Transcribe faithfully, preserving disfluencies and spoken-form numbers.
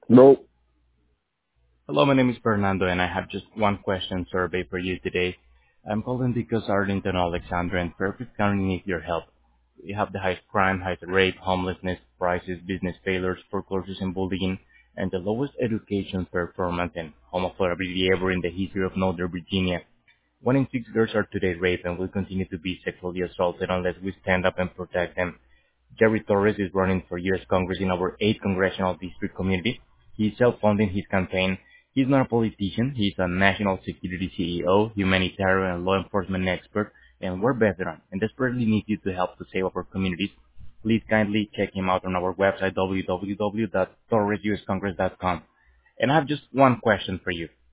No. Hello, my name is Fernando, and I have just one question survey for you today. I'm calling because Arlington, Alexandra, and Fairfield County need your help. We have the highest crime, highest rape, homelessness, prices, business failures, foreclosures, and bullying, and the lowest education performance and homophobia ever in the history of Northern Virginia. One in six girls are today raped and will continue to be sexually assaulted unless we stand up and protect them. Jerry Torres is running for U S Congress in our eighth congressional district community. He's self-funding his campaign. He's not a politician. He's a national security C E O, humanitarian and law enforcement expert, and we're veteran and desperately need you to help to save our communities. Please kindly check him out on our website w w w dot torres u s congress dot com. And I have just one question for you.